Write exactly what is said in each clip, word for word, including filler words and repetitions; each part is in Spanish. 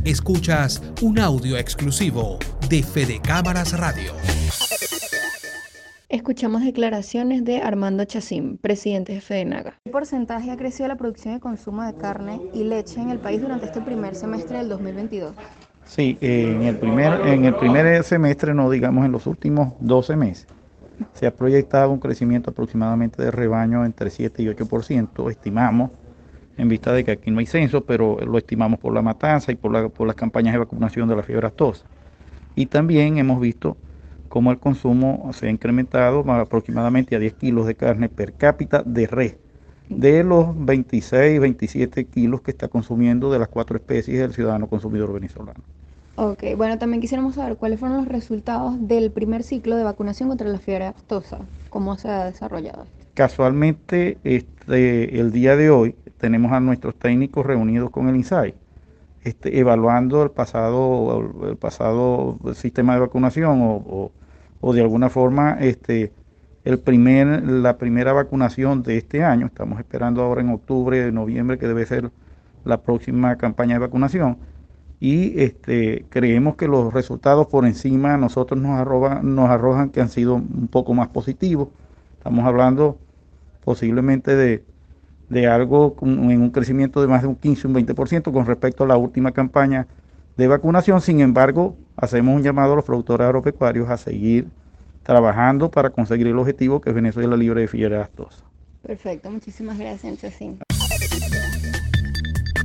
Escuchas un audio exclusivo de Fede Cámaras Radio. Escuchamos declaraciones de Armando Chacín, presidente de FEDENAGA. ¿Qué porcentaje ha crecido la producción y consumo de carne y leche en el país durante este primer semestre del dos mil veintidós? Sí, eh, en el primer, en el primer semestre, no digamos en los últimos doce meses, se ha proyectado un crecimiento aproximadamente de rebaño entre siete y ocho por ciento, estimamos, en vista de que aquí no hay censo, pero lo estimamos por la matanza y por, la, por las campañas de vacunación de la fiebre aftosa. Y también hemos visto cómo el consumo se ha incrementado aproximadamente a diez kilos de carne per cápita de res, de los veintiséis, veintisiete kilos que está consumiendo de las cuatro especies del ciudadano consumidor venezolano. Ok, bueno, también quisiéramos saber cuáles fueron los resultados del primer ciclo de vacunación contra la fiebre aftosa, cómo se ha desarrollado. Casualmente, este, el día de hoy tenemos a nuestros técnicos reunidos con el INSAI, este, evaluando el pasado, el pasado sistema de vacunación o, o, o de alguna forma este, el primer, la primera vacunación de este año. Estamos esperando ahora en octubre, noviembre, que debe ser la próxima campaña de vacunación. Y este, creemos que los resultados por encima nosotros nos, arroba, nos arrojan que han sido un poco más positivos. Estamos hablando posiblemente de, de algo con, en un crecimiento de más de un quince, un veinte por ciento con respecto a la última campaña de vacunación. Sin embargo, hacemos un llamado a los productores agropecuarios a seguir trabajando para conseguir el objetivo, que es Venezuela libre de fiebre aftosa. Perfecto, muchísimas gracias, Chacín.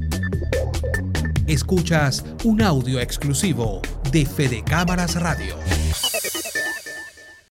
Escuchas un audio exclusivo de Fede Cámaras Radio.